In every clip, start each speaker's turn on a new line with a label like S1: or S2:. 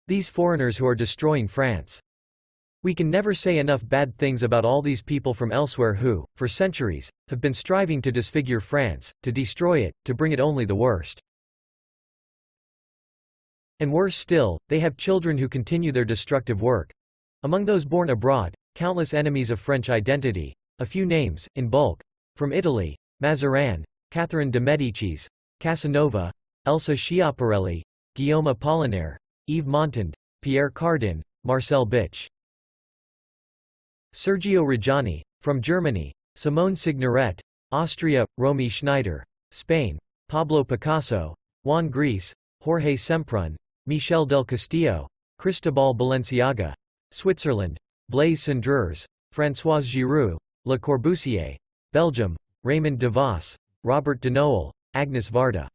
S1: These foreigners who are destroying France. We can never say enough bad things about all these people from elsewhere who, for centuries, have been striving to disfigure France, to destroy it, to bring it only the worst. And worse still, they have children who continue their destructive work. Among those born abroad, countless enemies of French identity. A few names, in bulk. From Italy: Mazarin, Catherine de Medicis, Casanova, Elsa Schiaparelli, Guillaume Apollinaire, Yves Montand, Pierre Cardin, Marcel Bitch. Sergio Reggiani. From Germany: Simone Signoret, Austria, Romy Schneider, Spain: Pablo Picasso, Juan Gris, Jorge Semprún, Michel del Castillo, Cristobal Balenciaga. Switzerland: Blaise Cendrars, François Giroud, Le Corbusier. Belgium: Raymond DeVos, Robert de Noël, Agnes Varda.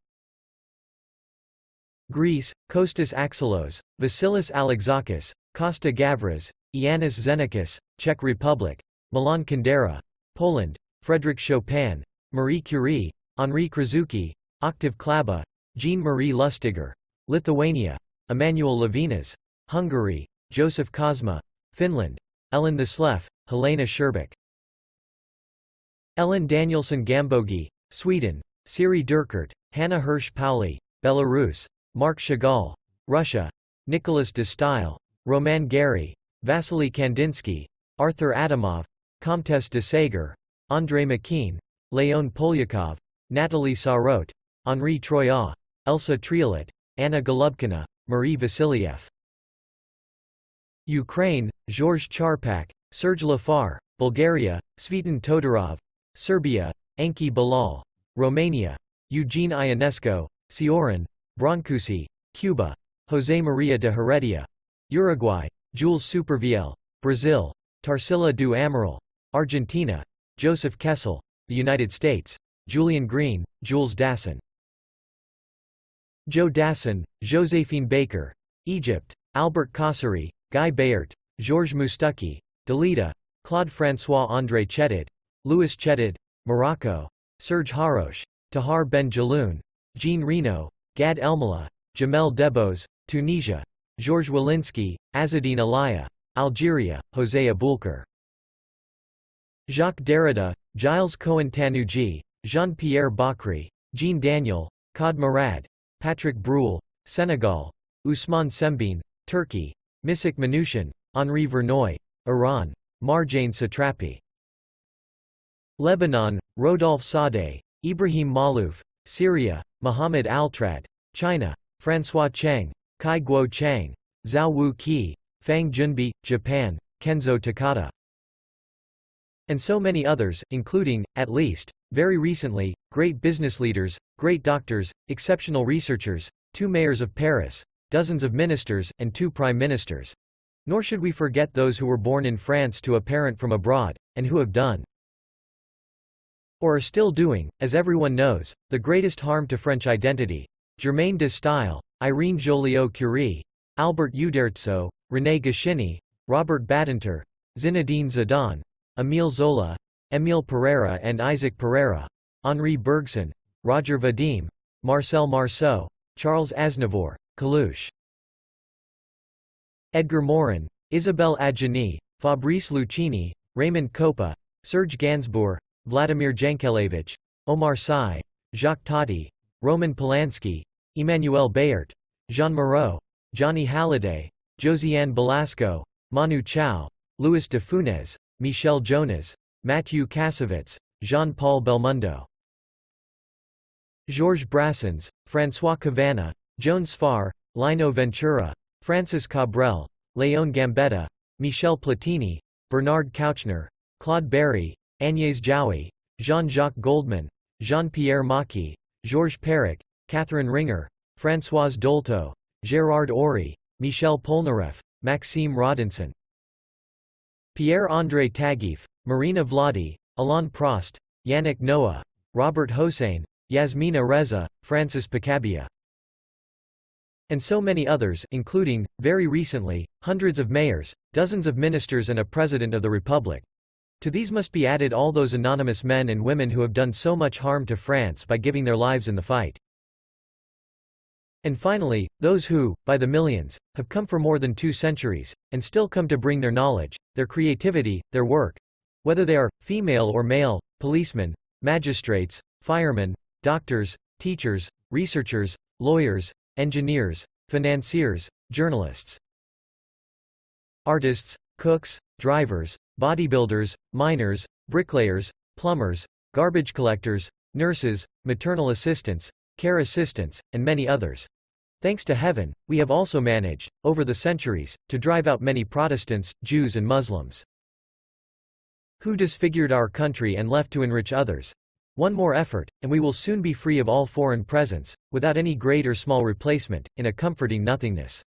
S1: Greece: Kostas Axelos, Vasilis Alexakis, Costa Gavras, Ioannis Xenakis. Czech Republic: Milan Kundera. Poland: Frédéric Chopin, Marie Curie, Henri Krasucki, Octave Klaba, Jean-Marie Lustiger. Lithuania: Emmanuel Levinas. Hungary: Joseph Kozma. Finland: Ellen Thesleff, Helena Sherbak. Ellen Danielsson Gambogi. Sweden: Siri Durkert, Hanna Hirsch Pauli. Belarus: Marc Chagall. Russia: Nicholas de Style, Roman Gary, Vasily Kandinsky, Arthur Adamov, Comtesse de Sagar, André Makin, Leon Polyakov, Natalie Sarraute, Henri Troyat, Elsa Triolet, Anna Golubkina, Marie Vasiliev. Ukraine: Georges Charpak, Serge Lafar. Bulgaria: Tsvetan Todorov. Serbia: Enki Bilal. Romania: Eugene Ionesco, Sioran, Brancusi. Cuba: José María de Heredia. Uruguay: Jules Supervielle. Brazil: Tarsila do Amaral. Argentina: Joseph Kessel. The United States: Julian Green, Jules Dassin. Joe Dassin, Joséphine Baker. Egypt: Albert Kasseri, Guy Bayart, Georges Moustaki. Dalida: Claude-François André Chédid. Louis Chédid. Morocco: Serge Haroche. Tahar Ben Jaloun. Jean Reno, Gad Elmaleh. Jamel Debbouze. Tunisia: Georges Walensky, Azzedine Alaya. Algeria: José Aboulker. Jacques Derrida, Gilles Cohen-Tanouji, Jean-Pierre Bacry, Jean Daniel, Claude Murad, Patrick Breuil. Senegal: Ousmane Sembène. Turkey: Misak Manouchian, Henri Verneuil. Iran: Marjane Satrapi. Lebanon: Rodolphe Sadeh, Ibrahim Malouf. Syria: Mohammed Altrad. China: François Cheng, Kai Guo Chang, Zhao Wu Qi. Fang Junbi. Japan: Kenzo Takata. And so many others, including, at least, very recently, great business leaders, great doctors, exceptional researchers, 2 mayors of Paris, dozens of ministers, and 2 prime ministers. Nor should we forget those who were born in France to a parent from abroad, and who have done, or are still doing, as everyone knows, the greatest harm to French identity. Germaine de Staël, Irene Joliot-Curie, Albert Uderzo, René Goscinny, Robert Badinter, Zinedine Zidane, Émile Zola, Émile Pereira and Isaac Pereira, Henri Bergson, Roger Vadim, Marcel Marceau, Charles Aznavour, Coluche. Edgar Morin, Isabelle Adjani, Fabrice Luchini, Raymond Coppa, Serge Gainsbourg, Vladimir Jankelevich, Omar Sy, Jacques Tati, Roman Polanski, Emmanuel Bayart, Jean Moreau, Johnny Hallyday, Josiane Belasco, Manu Chao, Louis de Funès, Michel Jonas, Mathieu Kassovitz, Jean-Paul Belmondo. Georges Brassens, François Cavana, Joan Sfar, Lino Ventura, Francis Cabrel, Léon Gambetta, Michel Platini, Bernard Kouchner, Claude Berry, Agnès Jaoui, Jean-Jacques Goldman, Jean-Pierre Maquis, Georges Perec, Catherine Ringer, Françoise Dolto, Gérard Horry, Michel Polnareff, Maxime Rodinson. Pierre-André Taguif, Marina Vladi, Alain Prost, Yannick Noah, Robert Hossein, Yasmina Reza, Francis Picabia. And so many others, including, very recently, hundreds of mayors, dozens of ministers and a president of the republic. To these must be added all those anonymous men and women who have done so much harm to France by giving their lives in the fight. And finally, those who, by the millions, have come for more than 2 centuries, and still come to bring their knowledge, their creativity, their work, whether they are, female or male, policemen, magistrates, firemen, doctors, teachers, researchers, lawyers, engineers, financiers, journalists, artists, cooks, drivers, bodybuilders, miners, bricklayers, plumbers, garbage collectors, nurses, maternal assistants, care assistants, and many others. Thanks to heaven, we have also managed, over the centuries, to drive out many Protestants, Jews and Muslims, who disfigured our country and left to enrich others. One more effort, and we will soon be free of all foreign presence, without any great or small replacement, in a comforting nothingness.